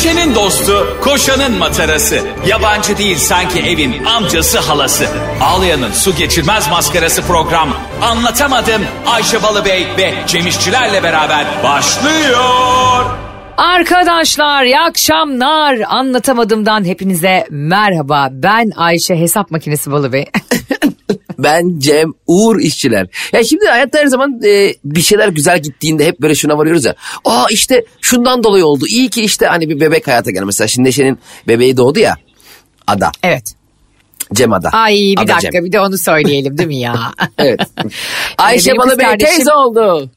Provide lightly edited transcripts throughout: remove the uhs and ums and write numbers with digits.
Ayşe'nin dostu, koşanın matarası. Yabancı değil sanki evin amcası halası. Ağlayan'ın su geçirmez maskarası program. Anlatamadım Ayşe Balıbey ve Cemişçilerle beraber başlıyor. Arkadaşlar iyi akşamlar. Anlatamadımdan hepinize merhaba. Ben Ayşe Hesap Makinesi Balıbey. Ben Cem Uğur İşçiler. Ya şimdi hayatta her zaman bir şeyler güzel gittiğinde hep böyle şuna varıyoruz ya. Aa işte şundan dolayı oldu. İyi ki işte hani bir bebek hayata geldi. Mesela şimdi Neşe'nin bebeği doğdu ya. Ada. Evet. Cem Ada. Ay bir Ada dakika Cem. Bir de onu söyleyelim değil mi ya? Evet. Ayşe Benim kız Balıbey kardeşim- teyze oldu.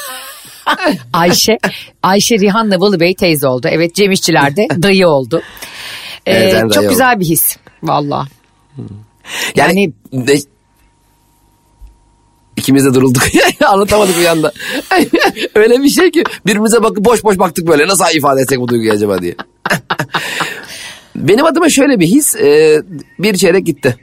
Ayşe Rihanna Balıbey teyze oldu. Evet Cem İşçiler de dayı oldu. Evet, ben çok dayı güzel bir his. Valla. Yani ikimiz de durulduk. Anlatamadık bir anda. Öyle bir şey ki birbirimize bakıp boş boş baktık böyle. Nasıl ifade etsek bu duyguyu acaba diye. Benim adıma şöyle bir his. Bir çeyrek gitti.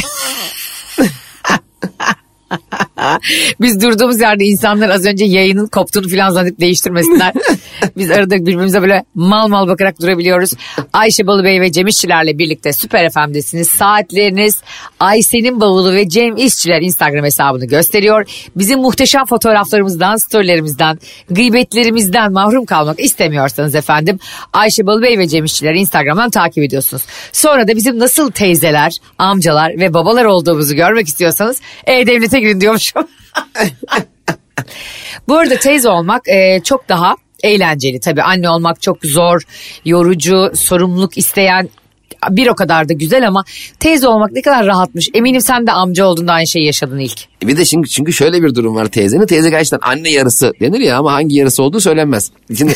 Biz durduğumuz yerde insanlar az önce yayının koptuğunu falan zannedip değiştirmesinler. Biz arada birbirimize böyle mal mal bakarak durabiliyoruz. Ayşe Balıbey ve Cem İşçilerle birlikte Süper FM'desiniz. Saatleriniz Ayşe'nin bavulu ve Cem İşçiler Instagram hesabını gösteriyor. Bizim muhteşem fotoğraflarımızdan, storylerimizden, gıybetlerimizden mahrum kalmak istemiyorsanız efendim Ayşe Balıbey ve Cem İşçiler Instagram'dan takip ediyorsunuz. Sonra da bizim nasıl teyzeler, amcalar ve babalar olduğumuzu görmek istiyorsanız E-Devlet'e girin diyormuşum. Bu arada teyze olmak çok daha eğlenceli. Tabii anne olmak çok zor, yorucu, sorumluluk isteyen, bir o kadar da güzel ama teyze olmak ne kadar rahatmış. Eminim sen de amca olduğunda aynı şeyi yaşadın ilk. Bir de çünkü şöyle bir durum var teyzenin. Teyze gerçekten anne yarısı denir ya ama hangi yarısı olduğu söylenmez. Şimdi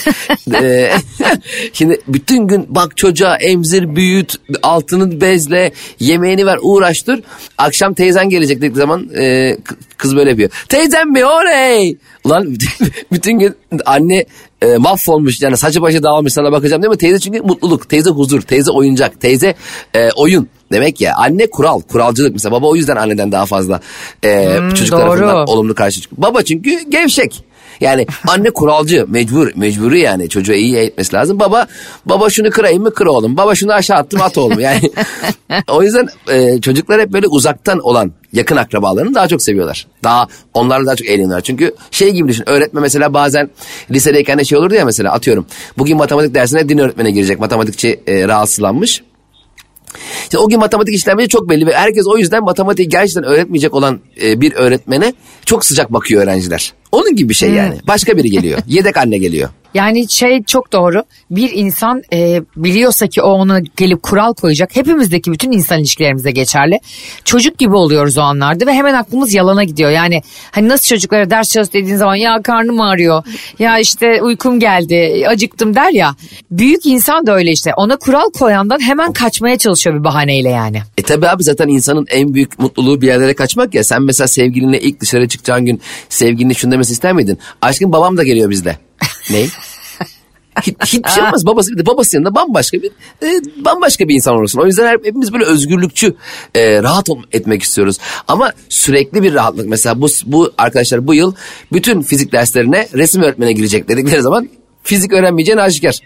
şimdi bütün gün bak çocuğa emzir, büyüt, altını bezle, yemeğini ver, uğraştır. Akşam teyzen gelecek dediği zaman kız böyle yapıyor. Teyzem mi? Oley! Ulan bütün gün anne mahvolmuş yani saçı başı dağılmış sana bakacağım değil mi? Teyze çünkü mutluluk, teyze huzur, teyze oyuncak, teyze oyun. Demek ya anne kuralcılık mesela baba o yüzden anneden daha fazla çocuk doğru. tarafından olumlu karşı çıkıyor. Baba çünkü gevşek. Yani anne kuralcı mecburi yani çocuğa iyi eğitmesi lazım. Baba şunu kırayım mı kır oğlum. Baba şunu aşağı attım at oğlum. Yani o yüzden çocuklar hep böyle uzaktan olan yakın akrabalarını daha çok seviyorlar. Onlarla daha çok eğleniyorlar. Çünkü şey gibi düşün öğretmen mesela bazen lisedeyken de şey olurdu ya mesela atıyorum. Bugün matematik dersine din öğretmene girecek matematikçi rahatsızlanmış. İşte o gün matematik işlemeci çok belli ve herkes o yüzden matematiği gerçekten öğretmeyecek olan bir öğretmene çok sıcak bakıyor öğrenciler. Onun gibi bir şey yani. Başka biri geliyor. Yedek anne geliyor. Yani çok doğru. Bir insan biliyorsa ki o ona gelip kural koyacak. Hepimizdeki bütün insan ilişkilerimize geçerli. Çocuk gibi oluyoruz o anlarda ve hemen aklımız yalana gidiyor. Yani hani nasıl çocuklara ders çalış dediğin zaman ya karnım ağrıyor. Ya işte uykum geldi, acıktım der ya. Büyük insan da öyle işte. Ona kural koyandan hemen kaçmaya çalışıyor bir bahaneyle yani. Tabii abi zaten insanın en büyük mutluluğu bir yerlere kaçmak ya. Sen mesela sevgilinle ilk dışarı çıkacağın gün sevgilinin şunu demesi ister miydin? Aşkım babam da geliyor bizle. Ne? Hiçbir şey olmaz. Babası yanında bambaşka bir insan olursun. O yüzden hepimiz böyle özgürlükçü, rahat etmek istiyoruz. Ama sürekli bir rahatlık. Mesela bu arkadaşlar bu yıl bütün fizik derslerine resim öğretmene girecek dedikleri zaman fizik öğrenmeyeceğini aşikar.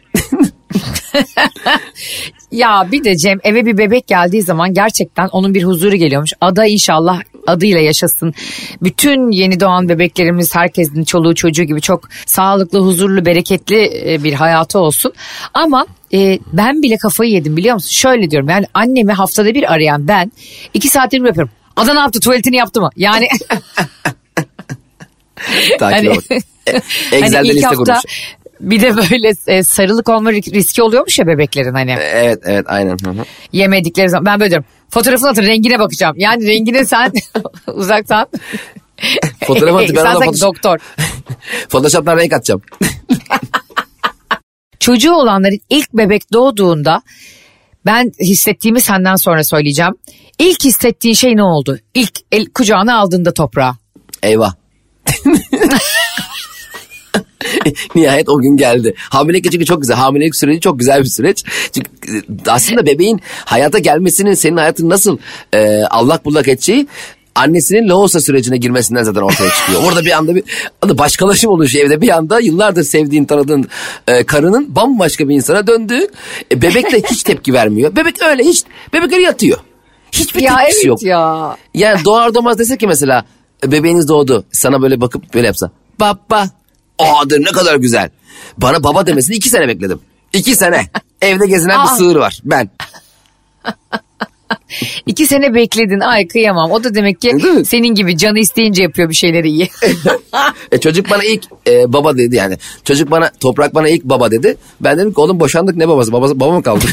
Ya bir de Cem eve bir bebek geldiği zaman gerçekten onun bir huzuru geliyormuş. Ada inşallah adıyla yaşasın. Bütün yeni doğan bebeklerimiz herkesin çoluğu çocuğu gibi çok sağlıklı, huzurlu, bereketli bir hayatı olsun. Ama ben bile kafayı yedim biliyor musun? Şöyle diyorum yani annemi haftada bir arayan ben 2 saattir yapıyorum. Ada ne yaptı? Tuvaletini yaptı mı? Yani Takibe bak. Excel'de hani ilk liste hafta kurmuş. bir de böyle sarılık olma riski oluyormuş ya bebeklerin hani. Evet aynen. Hı-hı. Yemedikleri zaman ben böyle diyorum. Fotoğrafını atın rengine bakacağım. Yani rengine sen uzaktan. Fotoğraf atın ben sen ona sanki doktor. Photoshop'tan renk atacağım. Çocuğu olanların ilk bebek doğduğunda ben hissettiğimi senden sonra söyleyeceğim. İlk hissettiğin şey ne oldu? İlk kucağına aldığında toprağa. Eyvah. Nihayet o gün geldi. Hamilelik çünkü çok güzel. Hamilelik süreci çok güzel bir süreç. Çünkü aslında bebeğin hayata gelmesinin senin hayatını nasıl allak bullak edeceği annesinin lohusa sürecine girmesinden zaten ortaya çıkıyor. Orada bir anda bir başkalaşım oluşuyor evde. Bir anda yıllardır sevdiğin, tanıdığın karının bambaşka bir insana döndüğü. Bebek de hiç tepki vermiyor. Bebek öyle bebek öyle yatıyor. Hiçbir tepkisi yok. Ya. Yani doğar doğmaz dese ki mesela bebeğiniz doğdu. Sana böyle bakıp böyle yapsa. Baba. Dedim ne kadar güzel. Bana baba demesini 2 sene bekledim. 2 sene. Evde gezinen bir sığır var. Ben. 2 sene bekledin. Ay kıyamam. O da demek ki senin gibi canı isteyince yapıyor bir şeyleri iyi. Çocuk bana ilk baba dedi yani. Toprak bana ilk baba dedi. Ben dedim ki oğlum boşandık, ne babası? Baba mı kaldı?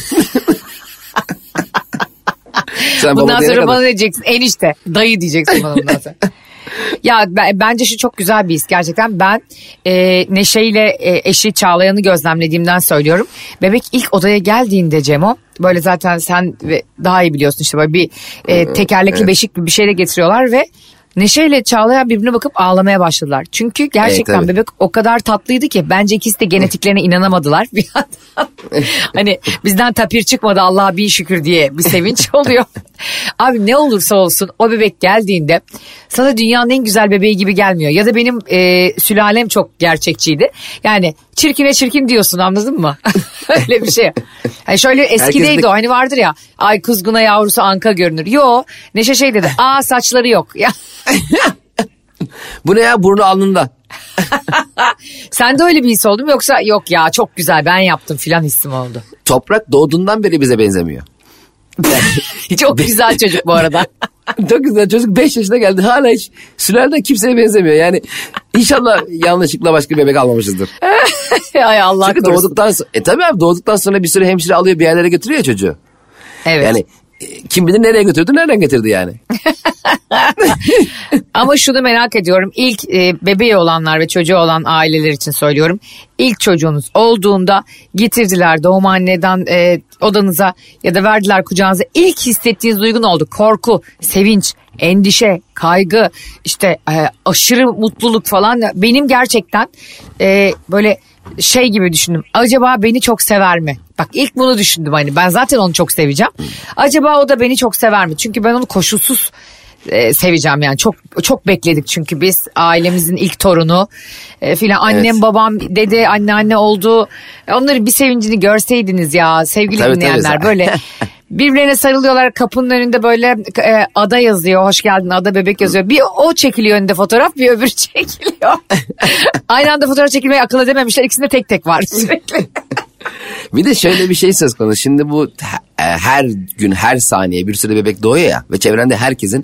Bundan sonra bana diyeceksin enişte. Dayı diyeceksin bana bundan sonra. Ya bence şu çok güzel bir his gerçekten. Ben Neşe ile eşi Çağlayan'ı gözlemlediğimden söylüyorum. Bebek ilk odaya geldiğinde Cemo, böyle zaten sen daha iyi biliyorsun, işte böyle bir tekerlekli beşik bir şeyle getiriyorlar ve Neşe ile Çağlayan birbirine bakıp ağlamaya başladılar. Çünkü gerçekten bebek o kadar tatlıydı ki bence ikisi de genetiklerine inanamadılar bir yandan. Hani bizden tapir çıkmadı Allah'a bin şükür diye bir sevinç oluyor. Abi ne olursa olsun o bebek geldiğinde sana dünyanın en güzel bebeği gibi gelmiyor. Ya da benim sülalem çok gerçekçiydi. Yani çirkine çirkin diyorsun, anladın mı? Öyle bir şey. Hani şöyle eskideydi o, hani vardır ya, ay kuzguna yavrusu anka görünür. Yo, Neşe şey dedi, saçları yok. Ya. Bu ne ya, burnu alnında. Sen de öyle bir his oldu mu, yoksa yok ya çok güzel ben yaptım filan hissim oldu? Toprak doğduğundan beri bize benzemiyor. Çok güzel çocuk bu arada. Çok güzel çocuk, 5 yaşına geldi, hala hiç sülaleden kimseye benzemiyor. Yani inşallah yanlışlıkla başka bir bebek almamışızdır. Ay Allah çünkü korusun. doğduktan sonra tabii abi, doğduktan sonra bir sürü hemşire alıyor, bir yerlere götürüyor çocuğu. Evet. Yani kim bilir nereye götürdü, nereden getirdi yani. Ama şunu merak ediyorum, ilk bebeği olanlar ve çocuğu olan aileler için söylüyorum. İlk çocuğunuz olduğunda getirdiler doğumhaneden odanıza ya da verdiler kucağınıza. İlk hissettiğiniz duygu ne oldu? Korku, sevinç, endişe, kaygı, işte aşırı mutluluk falan. Benim gerçekten böyle şey gibi düşündüm. Acaba beni çok sever mi? Bak ilk bunu düşündüm, hani ben zaten onu çok seveceğim. Acaba o da beni çok sever mi? Çünkü ben onu koşulsuz seveceğim yani. Çok çok bekledik çünkü biz ailemizin ilk torunu filan. Annem evet. Babam dede anneanne oldu. Onların bir sevincini görseydiniz ya sevgili tabii, dinleyenler tabii. Böyle birbirlerine sarılıyorlar, kapının önünde böyle ada yazıyor, hoş geldin ada bebek yazıyor. Bir o çekiliyor önünde fotoğraf, bir öbürü çekiliyor. Aynı anda fotoğraf çekilmeyi akıl edememişler, ikisinde tek tek var sürekli. Bir de şöyle bir şey söz konusu. Şimdi bu her gün her saniye bir sürü bebek doğuyor ya ve çevrende herkesin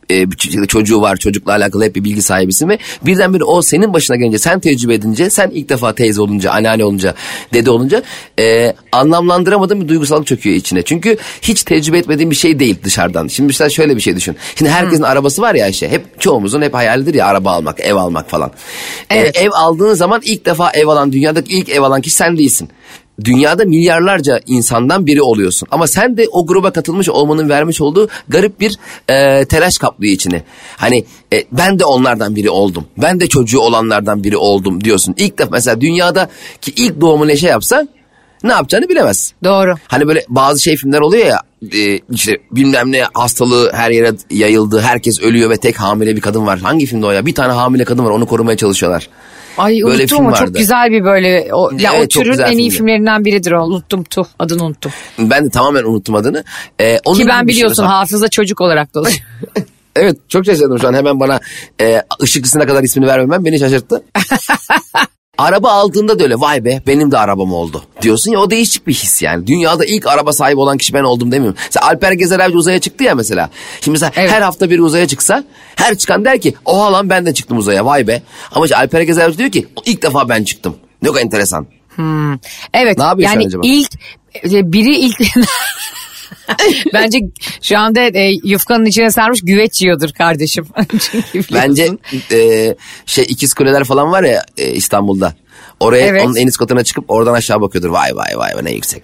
çocuğu var, çocukla alakalı hep bir bilgi sahibisin ve birdenbire o senin başına gelince, sen tecrübe edince, sen ilk defa teyze olunca, anneanne olunca, dede olunca anlamlandıramadığın bir duygusallık çöküyor içine. Çünkü hiç tecrübe etmediğin bir şey değil dışarıdan. Şimdi mesela şöyle bir şey düşün. Şimdi herkesin arabası var ya Ayşe, hep çoğumuzun hep hayalidir ya araba almak, ev almak falan. Evet. Ev aldığın zaman ilk defa ev alan, dünyadaki ilk ev alan kişi sen değilsin. Dünyada milyarlarca insandan biri oluyorsun. Ama sen de o gruba katılmış olmanın vermiş olduğu garip bir telaş kaplıyor içini. Hani ben de onlardan biri oldum. Ben de çocuğu olanlardan biri oldum diyorsun. İlk defa mesela dünyadaki ilk doğumu Neşe yapsan ne yapacağını bilemez. Doğru. Hani böyle bazı filmler oluyor ya, işte bilmem ne hastalığı her yere yayıldı. Herkes ölüyor ve tek hamile bir kadın var. Hangi filmde o ya? Bir tane hamile kadın var, onu korumaya çalışıyorlar. Ay böyle unuttum ama çok güzel bir böyle o türün en iyi filmlerinden biridir o. Unuttum adını unuttum. Ben de tamamen unuttum adını. Ki ben biliyorsun hafıza çocuk olarak da oluyor. Evet çok şaşırdım şu an, hemen bana ışıklısına kadar ismini vermemem beni şaşırttı. Araba aldığında da öyle, vay be benim de arabam oldu diyorsun ya, o değişik bir his yani. Dünyada ilk araba sahibi olan kişi ben oldum demiyorum. Mesela Alper Gezer Avcı uzaya çıktı ya mesela. Şimdi mesela evet. Her hafta biri uzaya çıksa her çıkan der ki oha lan ben de çıktım uzaya, vay be. Ama işte Alper Gezer Avcı diyor ki ilk defa ben çıktım. Ne kadar enteresan. Evet yani biri ilk... Bence şu anda yufkanın içine sarmış güveç yiyordur kardeşim. Bence ikiz kuleler falan var ya İstanbul'da. Oraya evet. Onun en üst katına çıkıp oradan aşağı bakıyordur. Vay ne yüksek.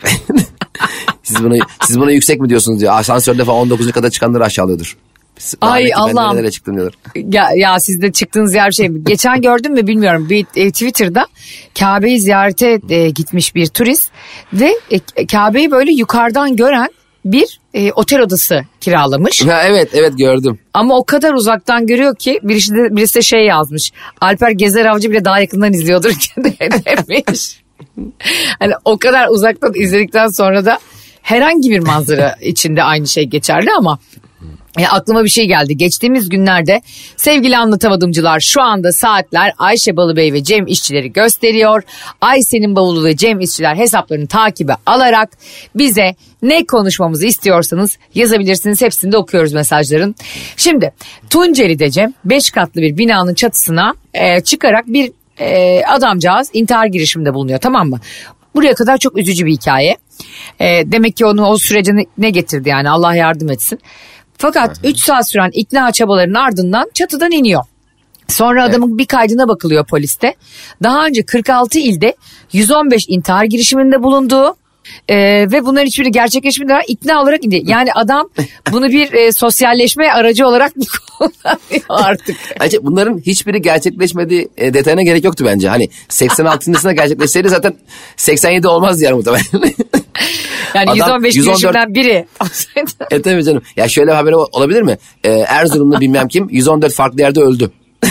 Siz buna yüksek mi diyorsunuz diyor. Asansörde falan 19. kata çıkanları aşağılıyordur. Ay Allah'ım. Ya siz de çıktığınız yer şey mi? Geçen gördün mü bilmiyorum. Bir Twitter'da Kabe'yi ziyarete gitmiş bir turist ve Kabe'yi böyle yukarıdan gören bir otel odası kiralamış. Ha, evet gördüm. Ama o kadar uzaktan görüyor ki birisi de şey yazmış. Alper Gezer Avcı bile daha yakından izliyordur demiş. Hani o kadar uzaktan izledikten sonra da herhangi bir manzara içinde aynı şey geçerli ama aklıma bir şey geldi. Geçtiğimiz günlerde sevgili anlatamadımcılar, şu anda saatler Ayşe Balıbey ve Cem İşçileri gösteriyor. Ayşe'nin bavulu ve Cem İşçiler hesaplarını takibe alarak bize ne konuşmamızı istiyorsanız yazabilirsiniz. Hepsini de okuyoruz mesajların. Şimdi Tunceli'de Cem 5 katlı bir binanın çatısına çıkarak bir adamcağız intihar girişiminde bulunuyor, tamam mı? Buraya kadar çok üzücü bir hikaye. Demek ki onu o sürece ne getirdi yani, Allah yardım etsin. Fakat 3 saat süren ikna çabalarının ardından çatıdan iniyor. Sonra adamın bir kaydına bakılıyor poliste. Daha önce 46 ilde 115 intihar girişiminde bulunduğu ve bunların hiçbiri gerçekleşmeden ikna olarak indi. Yani adam bunu bir sosyalleşme aracı olarak mı kullanıyor artık? Ayrıca bunların hiçbiri gerçekleşmediği detayına gerek yoktu bence. Hani 86'sında gerçekleşseydi zaten 87 olmazdı yani muhtemelen. Yani adam, 115 girişimden biri. Tabii canım. Ya şöyle bir haber olabilir mi? Erzurumlu bilmem kim 114 farklı yerde öldü.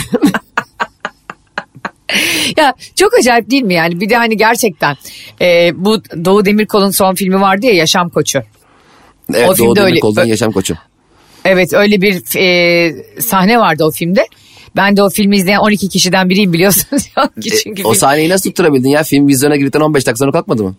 Ya çok acayip değil mi yani? Bir de hani gerçekten bu Doğu Demirkol'un son filmi vardı ya, Yaşam Koçu. Evet, o Doğu Demirkol'dan Yaşam Koçu. Evet, öyle bir sahne vardı o filmde. Ben de o filmi izleyen 12 kişiden biriyim, biliyorsunuz. Çünkü o sahneyi nasıl tutturabildin ya? Film vizyona girdikten 15 dakika sonra kalkmadı mı?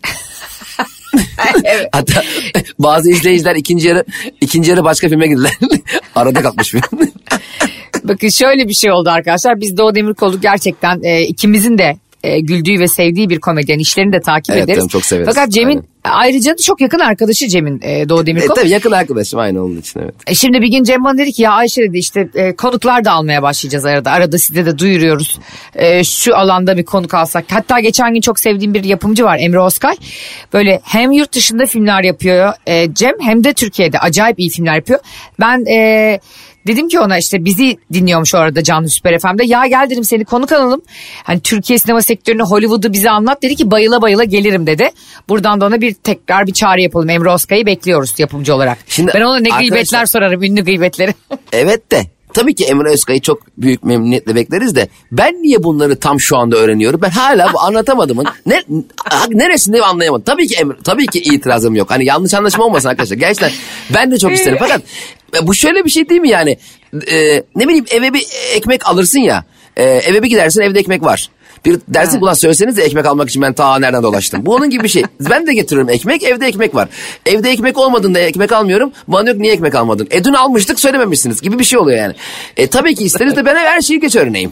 Evet. Hatta bazı izleyiciler ikinci yarı başka filme girdiler. Arada kalkmış film. Bakın şöyle bir şey oldu arkadaşlar. Biz Doğu Demirkol'u gerçekten ikimizin de güldüğü ve sevdiği bir komedyen, işlerini de takip ederiz. Evet, çok severiz. Fakat Cem'in ayrıca çok yakın arkadaşı Cem'in, Doğu Demirkol. Tabii yakın arkadaşım, aynı onun için, evet. Şimdi bir gün Cem bana dedi ki ya Ayşe dedi, işte konuklar da almaya başlayacağız arada. Arada size de duyuruyoruz. Şu alanda bir konuk alsak. Hatta geçen gün çok sevdiğim bir yapımcı var, Emre Özkay. Böyle hem yurt dışında filmler yapıyor Cem, hem de Türkiye'de acayip iyi filmler yapıyor. Ben dedim ki ona, işte bizi dinliyormuş orada Canlı Süper FM'de. Ya gel dedim, seni konuk alalım. Hani Türkiye sinema sektörünü, Hollywood'u bize anlat. Dedi ki bayıla bayıla gelirim dedi. Buradan da ona tekrar bir çağrı yapalım. Emre Özkay'ı bekliyoruz yapımcı olarak. Şimdi ben ona ne gıybetler sorarım, ünlü gıybetleri. Evet de. Tabii ki Emre Özkay'ı çok büyük memnuniyetle bekleriz de ben niye bunları tam şu anda öğreniyorum? Ben hala bu anlatamadımın neresinde anlayamadım. Tabii ki itirazım yok. Hani yanlış anlaşma olmasın arkadaşlar. Gerçekten ben de çok isterim. Fakat bu şöyle bir şey değil mi yani? Ne bileyim, eve bir ekmek alırsın ya. Eve bir gidersin, evde ekmek var. Bir dersin ulan söyleseniz de ekmek almak için ben ta nereden dolaştım. Bu onun gibi bir şey. Ben de getiriyorum ekmek, evde ekmek var. Evde ekmek olmadığında ekmek almıyorum. Bana yok niye ekmek almadın? Dün almıştık, söylememişsiniz gibi bir şey oluyor yani. Tabii ki isteriz de ben her şeyi geç örneğim.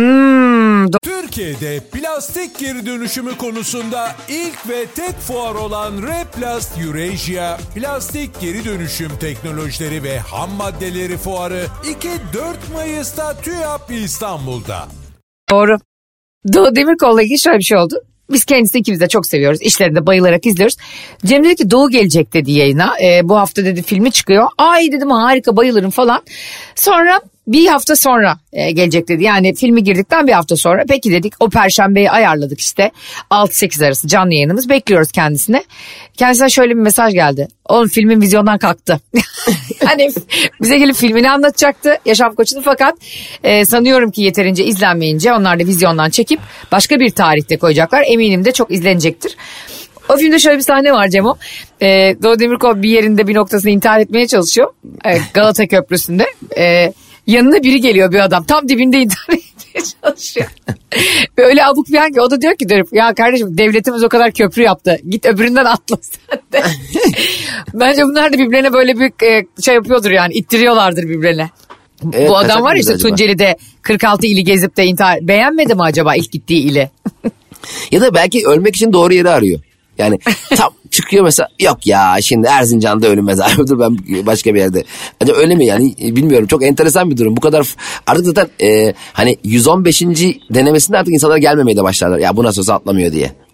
Türkiye'de plastik geri dönüşümü konusunda ilk ve tek fuar olan Replast Eurasia, plastik geri dönüşüm teknolojileri ve ham maddeleri fuarı 2-4 Mayıs'ta TÜYAP İstanbul'da. Doğru. Doğu Demirkol'la ilgili şöyle bir şey oldu. Biz kendisini ikimiz de çok seviyoruz. İşlerini de bayılarak izliyoruz. Cem dedi ki Doğu gelecek dedi yayına. Bu hafta dedi filmi çıkıyor. Ay dedim, harika, bayılırım falan. Sonra bir hafta sonra gelecek dedi. Yani filmi girdikten bir hafta sonra. Peki dedik, o perşembeyi ayarladık işte. 6-8 arası canlı yayınımız, bekliyoruz kendisine. Kendisine şöyle bir mesaj geldi. Oğlum filmin vizyondan kalktı. Hani bize gelip filmini anlatacaktı Yaşam Koçu'nu, fakat sanıyorum ki yeterince izlenmeyince onlar da vizyondan çekip başka bir tarihte koyacaklar. Eminim de çok izlenecektir. O filmde şöyle bir sahne var Cemo. Doğu Demirkol bir yerinde bir noktasını intihar etmeye çalışıyor. Galata Köprüsü'nde. Yanına biri geliyor, bir adam. Tam dibinde intihar etmeye çalışıyor. Öyle abuk bir an ki o da diyor ki ya kardeşim, devletimiz o kadar köprü yaptı. Git öbüründen atla sen de. Bence bunlar da birbirine böyle bir şey yapıyordur yani. İttiriyorlardır birbirine. Evet, bu adam var ya işte Tunceli'de 46 ili gezip de intihar. Beğenmedi mi acaba ilk gittiği ili? Ya da belki ölmek için doğru yeri arıyor. Yani tam çıkıyor mesela, yok ya şimdi Erzincan'da ölünmez abi, dur ben başka bir yerde. Hani öyle mi yani, bilmiyorum, çok enteresan bir durum. Bu kadar artık zaten hani 115. denemesinde artık insanlar gelmemeye de başlarlar. Ya bu nasıl olsa atlamıyor diye.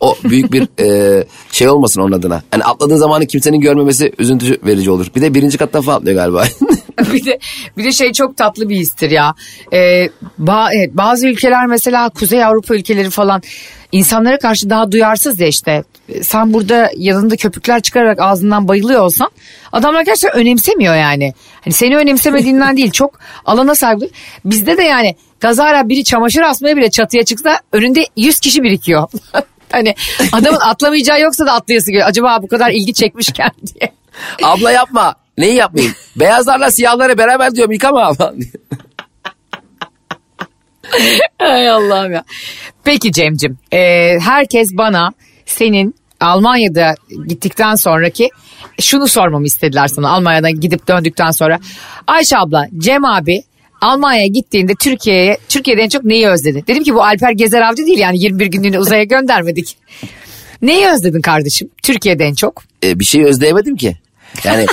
O büyük bir şey olmasın onun adına. Hani atladığı zamanı kimsenin görmemesi üzüntü verici olur. Bir de 1. kattan falan atlıyor galiba. bir de şey çok tatlı bir histir ya. Evet, bazı ülkeler mesela Kuzey Avrupa ülkeleri falan insanlara karşı daha duyarsız ya işte. Sen burada yanında köpükler çıkararak ağzından bayılıyor olsan adamlar gerçekten önemsemiyor yani. Hani seni önemsemediğinden değil, çok alana saygı. Bizde de yani kazara biri çamaşır asmaya bile çatıya çıksa önünde 100 kişi birikiyor. Hani adamın atlamayacağı yoksa da atlayası geliyor. Acaba bu kadar ilgi çekmişken diye. Abla yapma. Neyi yapmayayım? Beyazlarla siyahları beraber diyorum, yıkama abla. Ay Allah'ım ya. Peki Cem'cim, herkes bana senin Almanya'da gittikten sonraki şunu sormamı istediler sana. Almanya'dan gidip döndükten sonra. Ayşe abla, Cem abi Almanya'ya gittiğinde Türkiye'de en çok neyi özledi? Dedim ki bu Alper Gezer Avcı değil yani, 21 günlüğüne uzaya göndermedik. Neyi özledin kardeşim Türkiye'de en çok? Bir şey özleyemedim ki. Yani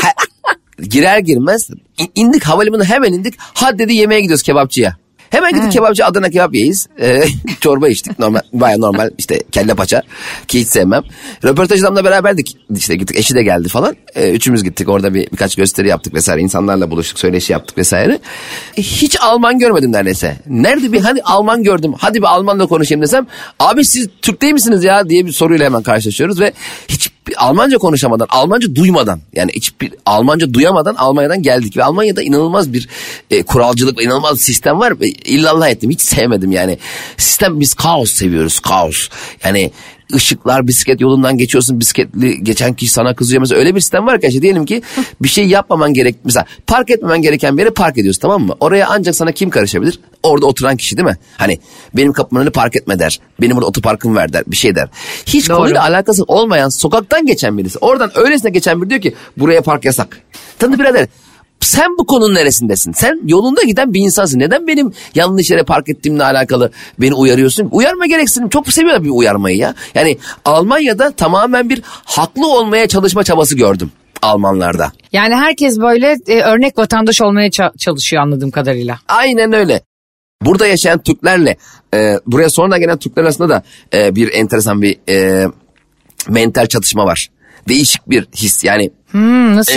girer girmez indik havalimanına, hemen indik. Hadi dedi yemeğe gidiyoruz kebapçıya. Hemen gidip kebapçı, Adana kebap yeyiz. Çorba içtik, normal, baya normal işte kelle paça ki hiç sevmem. Röportaj adamla beraberdik, işte gittik, eşi de geldi falan. Üçümüz gittik, orada birkaç gösteri yaptık vesaire, insanlarla buluştuk, söyleşi yaptık vesaire. Hiç Alman görmedim neredeyse. Nerede bir hani Alman gördüm, hadi bir Almanla konuşayım desem, abi siz Türk değil misiniz ya diye bir soruyla hemen karşılaşıyoruz ve hiç Almanca konuşamadan, Almanca duymadan, yani hiçbir Almanca duyamadan Almanya'dan geldik ve Almanya'da inanılmaz bir kuralcılık ve inanılmaz bir sistem var. İllallah ettim, hiç sevmedim yani. Sistem, biz kaos seviyoruz, kaos. Yani ışıklar, bisiklet yolundan geçiyorsun, bisikletli geçen kişi sana kızıyor. Mesela öyle bir sistem var ki işte, diyelim ki bir şey yapmaman gerek, mesela park etmemen gereken bir yere park ediyorsun, tamam mı? Oraya ancak sana kim karışabilir? Orada oturan kişi, değil mi? Hani benim kapımın önüne park etme der. Benim burada otoparkım ver der. Bir şey der. Hiç konuyla alakası olmayan, sokaktan geçen birisi. Oradan öylesine geçen biri diyor ki buraya park yasak. Tanıdık birader. Sen bu konunun neresindesin? Sen yolunda giden bir insansın. Neden benim yanlış yere park ettiğimle alakalı beni uyarıyorsun? Uyarma gereksinim. Çok seviyorlar bir uyarmayı ya. Yani Almanya'da tamamen bir haklı olmaya çalışma çabası gördüm Almanlarda. Yani herkes böyle örnek vatandaş olmaya çalışıyor anladığım kadarıyla. Aynen öyle. Burada yaşayan Türklerle buraya sonradan gelen Türkler arasında da bir enteresan bir mental çatışma var. Değişik bir his yani. Nasıl?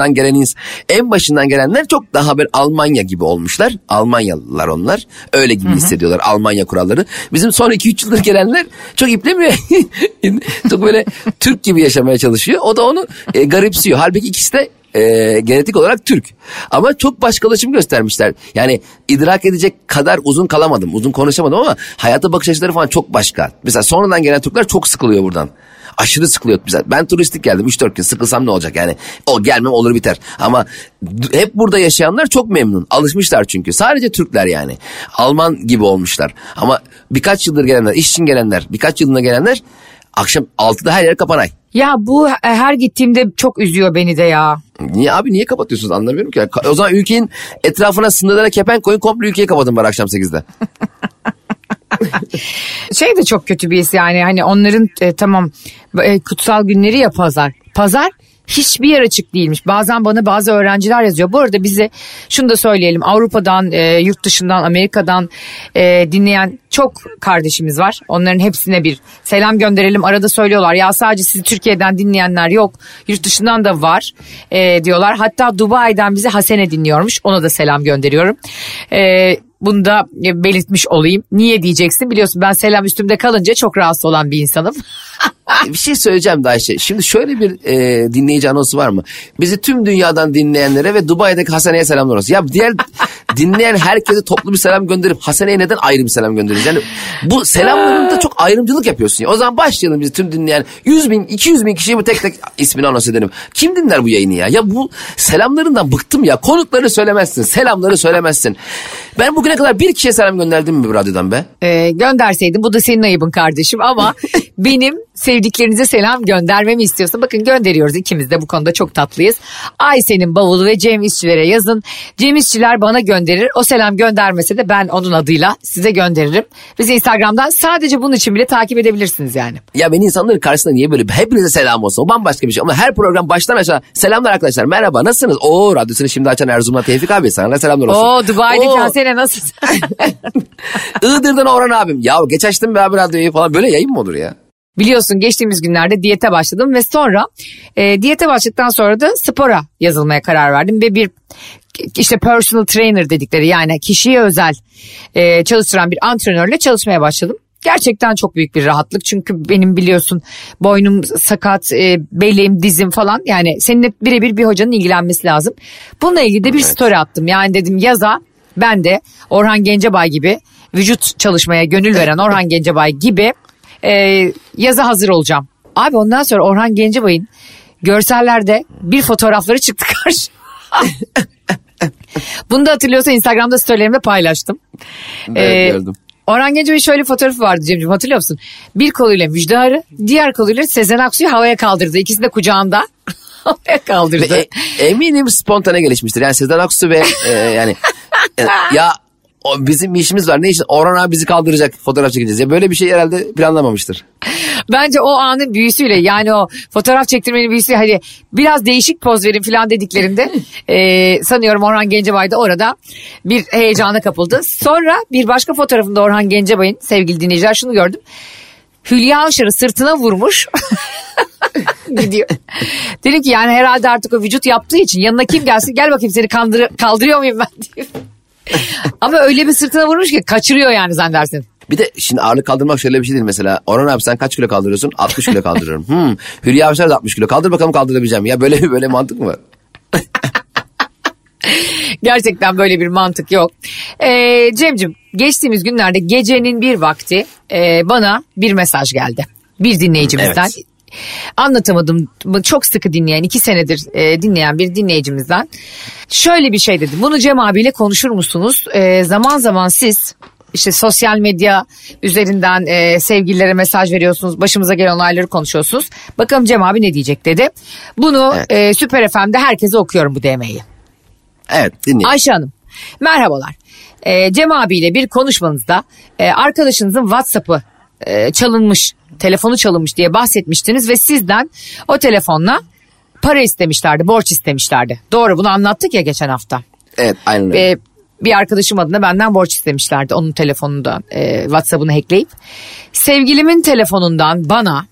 En başından gelenler çok daha bir Almanya gibi olmuşlar. Almanyalılar onlar. Öyle gibi hissediyorlar Almanya kuralları. Bizim son 2-3 yıldır gelenler çok iplemiyor. Çok böyle Türk gibi yaşamaya çalışıyor. O da onu garipsiyor. Halbuki ikisi de genetik olarak Türk. Ama çok başkalaşım göstermişler. Yani idrak edecek kadar uzun kalamadım. Uzun konuşamadım ama hayata bakış açıları falan çok başka. Mesela sonradan gelen Türkler çok sıkılıyor buradan. Aşırı sıkılıyor bize. Ben turistik geldim 3-4 gün, sıkılsam ne olacak yani? O gelmem olur biter. Ama hep burada yaşayanlar çok memnun. Alışmışlar çünkü. Sadece Türkler yani. Alman gibi olmuşlar. Ama birkaç yıldır gelenler, iş için gelenler, birkaç yılına gelenler akşam 6'da her yer kapanay. Ya bu her gittiğimde çok üzüyor beni de ya. Niye abi, niye kapatıyorsunuz anlamıyorum ki. O zaman ülkenin etrafına sınırlara kepenk koyun, komple ülkeyi kapatın bari akşam 8'de. Şey de çok kötü bir his yani, hani onların tamam kutsal günleri ya pazar. Pazar hiçbir yer açık değilmiş. Bazen bana bazı öğrenciler yazıyor. Bu arada bize şunu da söyleyelim. Avrupa'dan, yurt dışından, Amerika'dan dinleyen çok kardeşimiz var. Onların hepsine bir selam gönderelim. Arada söylüyorlar ya sadece sizi Türkiye'den dinleyenler yok. Yurt dışından da var diyorlar. Hatta Dubai'den bizi Hasene dinliyormuş. Ona da selam gönderiyorum. Bunu da belirtmiş olayım. Niye diyeceksin? Biliyorsun ben selam üstümde kalınca çok rahatsız olan bir insanım. Bir şey söyleyeceğim de Ayşe. Şimdi şöyle bir dinleyici anonsu var mı? Bizi tüm dünyadan dinleyenlere ve Dubai'deki Hasane'ye selamlar olsun. Ya diğer dinleyen herkese toplu bir selam gönderip Hasane'ye neden ayrı bir selam gönderiyoruz? Yani bu selamlarında çok ayrımcılık yapıyorsun. Ya. O zaman başlayalım bizi tüm dinleyen 100 bin, 200 bin kişiye bu tek tek ismini anons edelim. Kim dinler bu yayını ya? Ya bu selamlarından bıktım ya. Konukları söylemezsin, selamları söylemezsin. Ben bugüne kadar bir kişiye selam gönderdim mi bu radyodan be? Gönderseydim bu da senin ayıbın kardeşim ama benim sevdiklerinize selam göndermemi istiyorsa bakın gönderiyoruz, ikimiz de bu konuda çok tatlıyız. Ayşe'nin bavulu ve Cem İşçilere yazın. Cem İşçiler bana gönderir. O selam göndermese de ben onun adıyla size gönderirim. Bizi Instagram'dan sadece bunun için bile takip edebilirsiniz yani. Ya ben insanların karşısında niye böyle hepinize selam olsun, o bambaşka bir şey. Ama her program baştan aşağı selamlar arkadaşlar, merhaba nasılsınız? Oo, radyosunu şimdi açan Erzurum'dan Tevfik abi, sana selamlar olsun. Oo, Dubai'deki Hasene nasılsın? Iğdır'dan Orhan abim. Ya geç açtım be abi radyoyu falan, böyle yayın mı olur ya? Biliyorsun geçtiğimiz günlerde diyete başladım ve sonra diyete başladıktan sonra da spora yazılmaya karar verdim ve bir işte personal trainer dedikleri, yani kişiye özel çalıştıran bir antrenörle çalışmaya başladım. Gerçekten çok büyük bir rahatlık, çünkü benim biliyorsun boynum sakat, belleğim, dizim falan, yani seninle birebir bir hocanın ilgilenmesi lazım. Bununla ilgili de bir story attım, yani dedim yaza ben de Orhan Gencebay gibi, vücut çalışmaya gönül veren Orhan Gencebay gibi yaza hazır olacağım. Abi ondan sonra Orhan Gencebay'ın görsellerde bir fotoğrafları çıktı karşıma. Bunu da hatırlıyorsan Instagram'da storylerimde paylaştım. Evet, gördüm. Orhan Gencebay'ın şöyle fotoğrafı vardı Cemciğim, hatırlıyor musun? Bir koluyla Müjde Arı, diğer koluyla Sezen Aksu'yu havaya kaldırdı. İkisi de kucağında havaya kaldırdı. Eminim spontane gelişmiştir. Yani Sezen Aksu ve yani ya bizim bir işimiz var. Ne iş? Orhan abi bizi kaldıracak, fotoğraf çekeceğiz. Ya böyle bir şey herhalde planlamamıştır. Bence o anın büyüsüyle, yani o fotoğraf çektirmenin büyüsüyle, hani biraz değişik poz verin falan dediklerinde sanıyorum Orhan Gencebay da orada bir heyecana kapıldı. Sonra bir başka fotoğrafında Orhan Gencebay'ın, sevgili dinleyiciler, şunu gördüm. Hülya Avşar'ı sırtına vurmuş. Gidiyor. Dedim ki yani herhalde artık o vücut yaptığı için yanına kim gelsin, gel bakayım seni kaldırıyor muyum ben diye. Ama öyle bir sırtına vurmuş ki kaçırıyor yani zannedersin. Bir de şimdi ağırlık kaldırmak şöyle bir şey değil mesela. Orhan abi sen kaç kilo kaldırıyorsun? 60 kilo kaldırıyorum. Hülya Avşar da 60 kilo. Kaldır bakalım kaldırabileceğim. Ya böyle mantık mı var? Gerçekten böyle bir mantık yok. Cem'cim, geçtiğimiz günlerde gecenin bir vakti bana bir mesaj geldi. Bir dinleyicimizden. Evet. Anlatamadım, çok sıkı dinleyen, 2 senedir dinleyen bir dinleyicimizden. Şöyle bir şey dedi. Bunu Cem abiyle konuşur musunuz? Zaman zaman siz işte sosyal medya üzerinden sevgililere mesaj veriyorsunuz. Başımıza gelen olayları konuşuyorsunuz. Bakalım Cem abi ne diyecek dedi. Bunu evet. Süper FM'de herkese okuyorum bu DM'yi. Evet, dinleyin. Ayşe Hanım, merhabalar. Cem abiyle bir konuşmanızda arkadaşınızın WhatsApp'ı çalınmış, telefonu çalınmış diye bahsetmiştiniz ve sizden o telefonla para istemişlerdi, borç istemişlerdi. Doğru, bunu anlattık ya geçen hafta. Evet, aynen öyle. Bir arkadaşım adına benden borç istemişlerdi, onun telefonundan WhatsApp'ını hackleyip. Sevgilimin telefonundan bana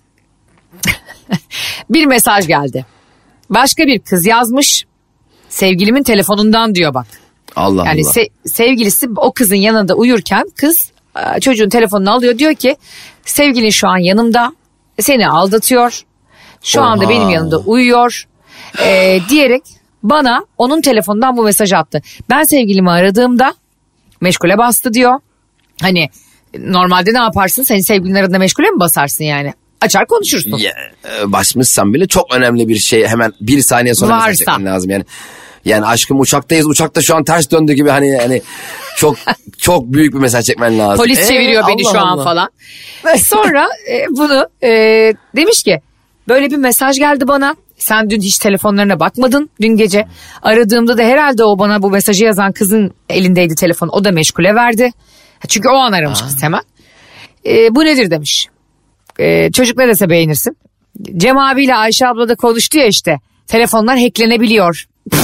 bir mesaj geldi. Başka bir kız yazmış, sevgilimin telefonundan diyor bak. Allah yani Allah. Sevgilisi o kızın yanında uyurken kız çocuğun telefonunu alıyor, diyor ki sevgilin şu an yanımda, seni aldatıyor, şu anda benim yanımda uyuyor diyerek bana onun telefonundan bu mesajı attı. Ben sevgilimi aradığımda meşgule bastı diyor. Hani normalde ne yaparsın, senin sevgilinin aradığında meşgule mi basarsın yani? Açar konuşursun. Ya, basmışsan bile çok önemli bir şey, hemen 1 saniye sonra mesaj çekmen lazım yani. Yani aşkım uçaktayız, uçakta şu an ters döndü gibi, hani çok büyük bir mesaj çekmen lazım. Polis çeviriyor beni Allah şu an Allah. Falan. Sonra bunu demiş ki böyle bir mesaj geldi bana. Sen dün hiç telefonlarına bakmadın dün gece. Aradığımda da herhalde o bana bu mesajı yazan kızın elindeydi telefon. O da meşgule verdi. Çünkü o an aramış kız hemen. Bu nedir demiş. Çocuk ne dese beğenirsin. Cem abiyle Ayşe abla da konuştu ya işte. Telefonlar hacklenebiliyor.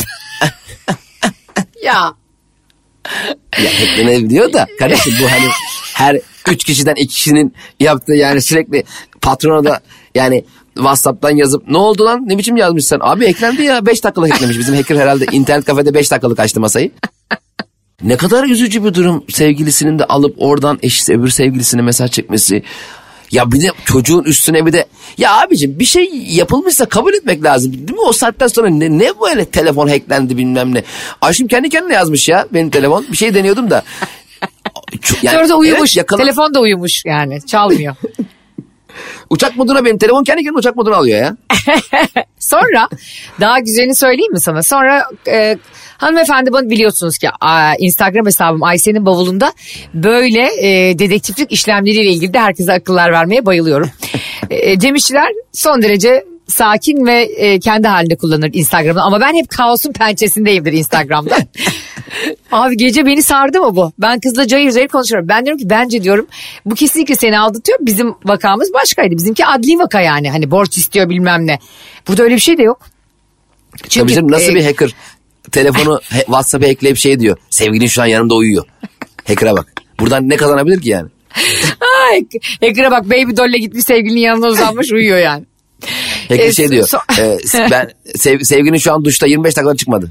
Ya hacklenebiliyor da kardeşim, bu hani her 3 kişiden 2 kişinin yaptığı, yani sürekli patrona da yani WhatsApp'tan yazıp ne oldu lan, ne biçim yazmışsın abi, hacklendi ya, 5 dakikalık hacklemiş. Bizim hacker herhalde internet kafede 5 dakikalık açtı masayı. Ne kadar üzücü bir durum, sevgilisinin de alıp oradan öbür sevgilisine mesaj çekmesi. Ya bir de çocuğun üstüne bir de, ya abicim bir şey yapılmışsa kabul etmek lazım değil mi? O saatten sonra ne böyle telefon hacklendi bilmem ne. Aşkım kendi kendine yazmış ya benim telefon, bir şey deniyordum da. Yani, sonra da uyumuş, evet, telefon da uyumuş yani, çalmıyor. Uçak moduna, benim telefon kendi kendine uçak moduna alıyor ya. Sonra daha güzelini söyleyeyim mi sana? Sonra hanımefendi bana, biliyorsunuz ki Instagram hesabım Ayşe'nin bavulunda böyle dedektiflik işlemleriyle ilgili de herkese akıllar vermeye bayılıyorum. Cem İşçiler son derece sakin ve kendi halinde kullanır Instagram'ı, ama ben hep kaosun pençesindeyimdir Instagram'da. Abi gece beni sardı mı bu? Ben kızla cayır cayır konuşuyorum. Ben diyorum ki bence diyorum bu kesinlikle seni aldatıyor. Bizim vakamız başkaydı. Bizimki adli vaka yani. Hani borç istiyor bilmem ne. Burada öyle bir şey de yok. Çünkü bizim nasıl bir hacker telefonu WhatsApp'a ekleyip şey diyor. Sevgilin şu an yanımda uyuyor. Hacker'a bak. Buradan ne kazanabilir ki yani? Ay, Hacker'a bak, Baby Doll'le gitmiş sevgilinin yanına uzanmış uyuyor yani. Hacker şey diyor. Ben sevgilin şu an duşta 25 dakikada çıkmadı.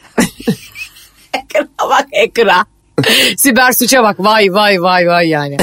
Hacker'a bak, Hacker'a. Siber suça bak, vay vay vay vay yani.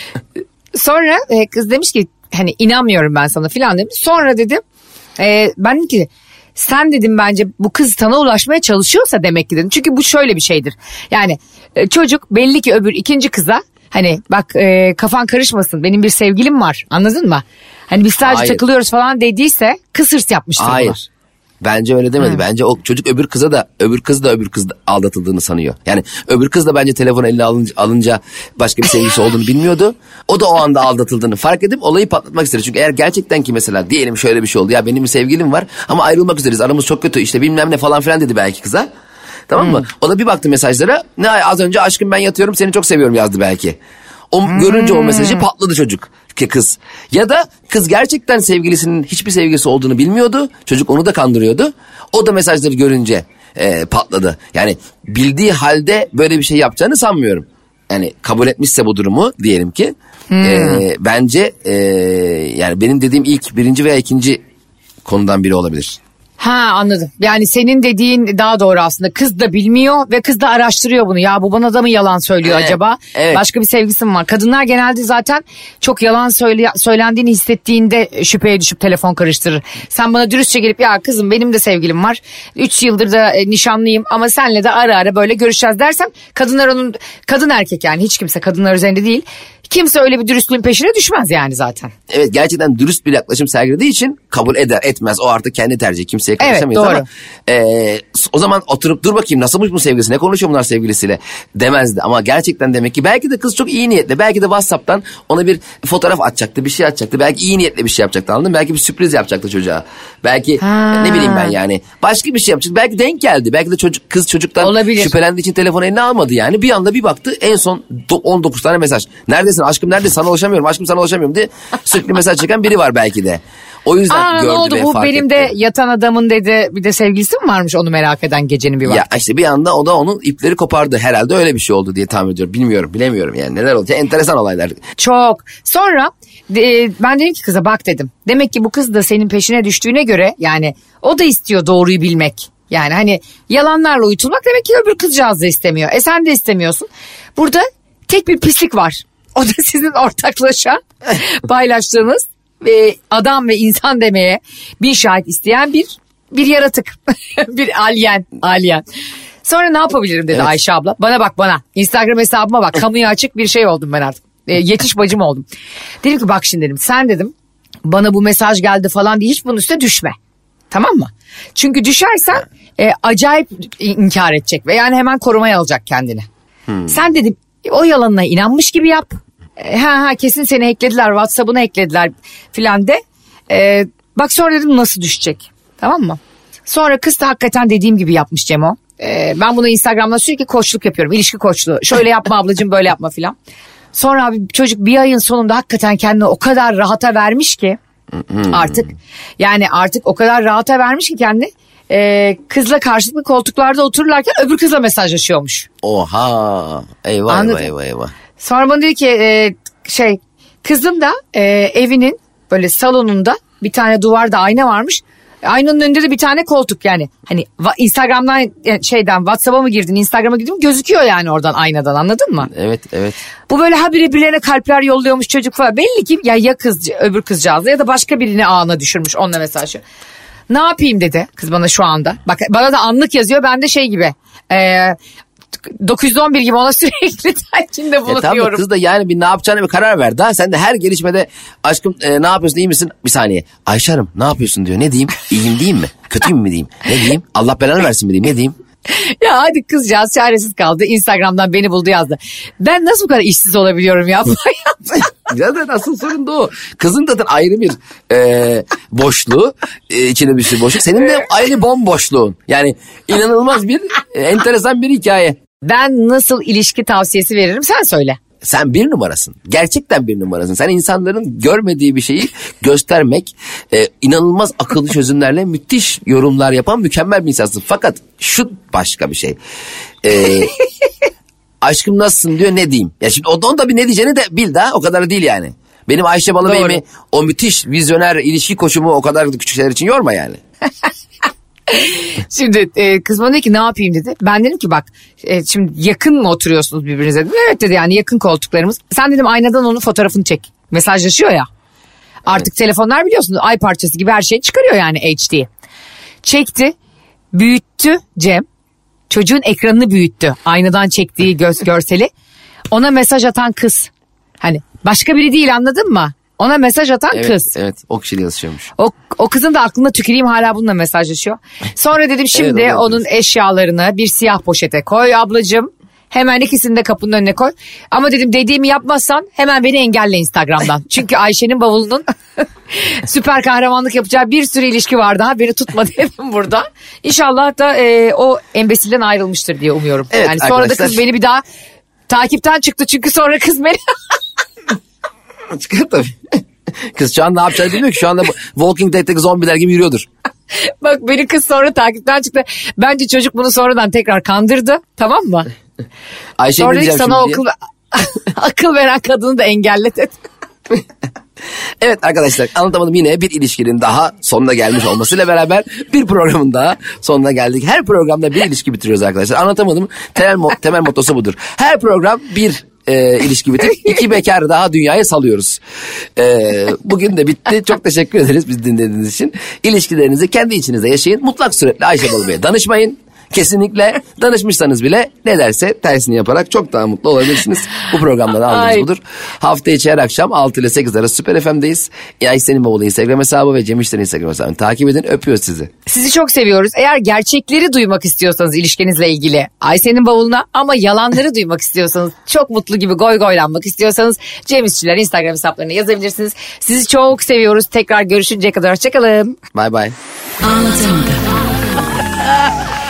Sonra kız demiş ki hani inanmıyorum ben sana filan demiş. Sonra dedim ben dedim ki sen dedim bence bu kız sana ulaşmaya çalışıyorsa demek ki dedim. Çünkü bu şöyle bir şeydir. Yani çocuk belli ki öbür ikinci kıza hani bak kafan karışmasın benim bir sevgilim var, anladın mı? Hani biz sadece Hayır. takılıyoruz falan dediyse kız hırs yapmıştır buna. Hayır. Bence öyle demedi. Bence o çocuk öbür kız da aldatıldığını sanıyor. Yani öbür kız da bence telefonu eline alınca başka bir sevgilisi olduğunu bilmiyordu. O da o anda aldatıldığını fark edip olayı patlatmak istedi. Çünkü eğer gerçekten ki mesela diyelim şöyle bir şey oldu. Ya benim bir sevgilim var ama ayrılmak üzereyiz. Aramız çok kötü işte bilmem ne falan filan dedi belki kıza. Tamam mı? O da bir baktı mesajlara. Ne az önce aşkım ben yatıyorum seni çok seviyorum yazdı belki. O görünce o mesajı patladı çocuk. Kız. Ya da kız gerçekten sevgilisinin hiçbir sevgilisi olduğunu bilmiyordu. Çocuk onu da kandırıyordu. O da mesajları görünce patladı. Yani bildiği halde böyle bir şey yapacağını sanmıyorum. Yani kabul etmişse bu durumu diyelim ki. Bence yani benim dediğim ilk birinci veya ikinci konudan biri olabilir. Ha, anladım. Yani senin dediğin daha doğru aslında. Kız da bilmiyor ve kız da araştırıyor bunu. Ya bu bana da mı yalan söylüyor acaba? Evet. Başka bir sevgisi mi var? Kadınlar genelde zaten çok yalan söylendiğini hissettiğinde şüpheye düşüp telefon karıştırır. Sen bana dürüstçe gelip ya kızım benim de sevgilim var. 3 yıldır da nişanlıyım ama senle de ara ara böyle görüşeceğiz dersen kadınlar onun, kadın erkek yani hiç kimse kadınlar üzerinde değil. Kimse öyle bir dürüstlüğün peşine düşmez yani zaten. Evet, gerçekten dürüst bir yaklaşım sergilediği için kabul eder etmez. O artık kendi tercihi, kimseye karışamayız doğru. ama o zaman oturup dur bakayım nasılmış bu sevgilisi, ne konuşuyor bunlar sevgilisiyle demezdi. Ama gerçekten demek ki belki de kız çok iyi niyetli, belki de WhatsApp'tan ona bir fotoğraf atacaktı, bir şey atacaktı. Belki iyi niyetli bir şey yapacaktı, anladın mı? Belki bir sürpriz yapacaktı çocuğa. Belki ne bileyim ben yani başka bir şey yapacaktı. Belki denk geldi. Belki de kız çocuktan olabilir. Şüphelendiği için telefonu eline almadı yani. Bir anda bir baktı en son 19 tane mesaj. Neredesin aşkım, neredesin, sana ulaşamıyorum aşkım, sana ulaşamıyorum diye sürekli mesaj çeken biri var belki de. O yüzden gördü ne oldu ve bu fark benim etti. de yatan adamın dedi, bir de sevgilisi mi varmış onu merak eden gecenin bir vakti. Ya işte bir anda o da onun ipleri kopardı. Herhalde öyle bir şey oldu diye tahmin ediyorum. Bilemiyorum yani neler oldu. Enteresan olaylar. Çok. Sonra ben dedim ki kıza bak dedim. Demek ki bu kız da senin peşine düştüğüne göre yani o da istiyor doğruyu bilmek. Yani hani yalanlarla uyutulmak demek ki öbür kızcağız da istemiyor. Sen de istemiyorsun. Burada tek bir pislik var. O da sizin ortaklaşa paylaştığınız ve adam ve insan demeye bir şahit isteyen bir yaratık. Bir alien. Sonra ne yapabilirim dedi Ayşe abla. Bana bak bana. Instagram hesabıma bak. Kamuya açık bir şey oldum ben artık. Yetiş bacım oldum. Dedim ki bak şimdi dedim. Sen dedim bana bu mesaj geldi falan diye hiç bunun üstüne düşme. Tamam mı? Çünkü düşersen acayip inkar edecek ve yani hemen korumaya alacak kendini. Sen dedim o yalanına inanmış gibi yap. Kesin seni hacklediler, WhatsApp'ını hacklediler filan de. Bak sonra dedim nasıl düşecek. Tamam mı? Sonra kız da hakikaten dediğim gibi yapmış Cemo. Ben bunu Instagram'da sürekli koçluk yapıyorum. İlişki koçluğu. Şöyle yapma ablacığım, böyle yapma filan. Sonra abi çocuk bir ayın sonunda hakikaten kendini o kadar rahata vermiş ki artık. Yani artık o kadar rahata vermiş ki kendini. Kızla karşılıklı koltuklarda otururlarken öbür kızla mesajlaşıyormuş. Oha. Eyvah. Sonra bana dedi ki kızın da evinin böyle salonunda bir tane duvarda ayna varmış. Aynanın önünde de bir tane koltuk yani. Hani Instagram'dan WhatsApp'a mı girdin, Instagram'a girdin gözüküyor yani oradan aynadan, anladın mı? Evet. Bu böyle birbirlerine kalpler yolluyormuş çocuk falan. Belli ki ya kız öbür kızcağızla ya da başka birini ağına düşürmüş onunla mesajı. Ne yapayım dedi kız bana şu anda. Bak bana da anlık yazıyor, ben de gibi 911 gibi ona sürekli telkinde bulunuyorum. Tamam kız da yani bir ne yapacağını bir karar verdi. Sen de her gelişmede aşkım ne yapıyorsun, iyi misin? Bir saniye. Ayşe Hanım ne yapıyorsun diyor. Ne diyeyim? İyiyim diyeyim mi? Kötüyüm mü diyeyim? Ne diyeyim? Allah belanı versin mi diyeyim? Ne diyeyim? Ya hadi kızcağız çaresiz kaldı. Instagram'dan beni buldu yazdı. Ben nasıl bu kadar işsiz olabiliyorum ya? Zaten asıl sorun da o. Kızın zaten ayrı bir boşluğu, içinde bir sürü boşluk. Senin de ayrı bomboşluğun. Yani inanılmaz bir enteresan bir hikaye. Ben nasıl ilişki tavsiyesi veririm sen söyle. Sen bir numarasın. Gerçekten bir numarasın. Sen insanların görmediği bir şeyi göstermek, inanılmaz akıllı çözümlerle müthiş yorumlar yapan mükemmel bir insansın. Fakat şu başka bir şey. Aşkım nasılsın diyor, ne diyeyim? Ya şimdi onun da bir ne diyeceğini de bil daha, o kadar değil yani. Benim Ayşe Balıbey'imi o müthiş vizyoner ilişki koçumu o kadar küçük şeyler için yorma yani. Şimdi kız bana dedi ki ne yapayım dedi. Ben dedim ki bak şimdi yakın mı oturuyorsunuz birbirinize dedim. Evet dedi, yani yakın koltuklarımız. Sen dedim aynadan onun fotoğrafını çek. Mesajlaşıyor ya. Artık telefonlar biliyorsunuz ay parçası gibi her şeyi çıkarıyor yani HD. Çekti, büyüttü Cem. Çocuğun ekranını büyüttü. Aynadan çektiği görseli. Ona mesaj atan kız. Hani başka biri değil, anladın mı? Ona mesaj atan kız. Evet, o kişiyle yazışıyormuş. O kızın da aklına tüküreyim, hala bununla mesajlaşıyor. Sonra dedim şimdi Evet, onun eşyalarını bir siyah poşete koy ablacığım. Hemen ikisini de kapının önüne koy. Ama dedim dediğimi yapmazsan hemen beni engelle Instagram'dan. Çünkü Ayşe'nin bavulunun süper kahramanlık yapacağı bir sürü ilişki var daha. Beni tutma dedim burada. İnşallah da o embesilden ayrılmıştır diye umuyorum. Evet, yani sonra arkadaşlar, da kız beni bir daha takipten çıktı. Çünkü sonra kız beni... Çıkar tabii. Kız şu an ne yapacağını bilmiyor ki. Şu anda Walking Dead'teki zombiler gibi yürüyordur. Bak beni kız sonra takipten çıktı. Bence çocuk bunu sonradan tekrar kandırdı. Tamam mı? Ayşe Sonra dedik diyeceğim sana şimdi. akıl veren kadını da engelle dedi. Evet arkadaşlar, anlatamadım, yine bir ilişkinin daha sonuna gelmiş olmasıyla beraber bir programın daha sonuna geldik. Her programda bir ilişki bitiriyoruz arkadaşlar. Anlatamadım, temel mottosu budur. Her program bir ilişki bitip 2 bekar daha dünyaya salıyoruz. Bugün de bitti. Çok teşekkür ederiz biz dinlediğiniz için. İlişkilerinizi kendi içinizde yaşayın. Mutlak suretle Ayşe Balıbey'e danışmayın. Kesinlikle danışmışsanız bile ne derse tersini yaparak çok daha mutlu olabilirsiniz. Bu programda da aldığımız budur. Hafta içi her akşam 6 ile 8 arası Süper FM'deyiz. Ayşe'nin bavulu Instagram hesabı ve Cem İşler'in Instagram hesabını takip edin. Öpüyoruz sizi. Sizi çok seviyoruz. Eğer gerçekleri duymak istiyorsanız ilişkinizle ilgili Ayşe'nin bavuluna, ama yalanları duymak istiyorsanız, çok mutlu gibi goy goylanmak istiyorsanız Cem İşçiler Instagram hesaplarına yazabilirsiniz. Sizi çok seviyoruz. Tekrar görüşünceye kadar hoşçakalın. Bye bye. Anlatamadım.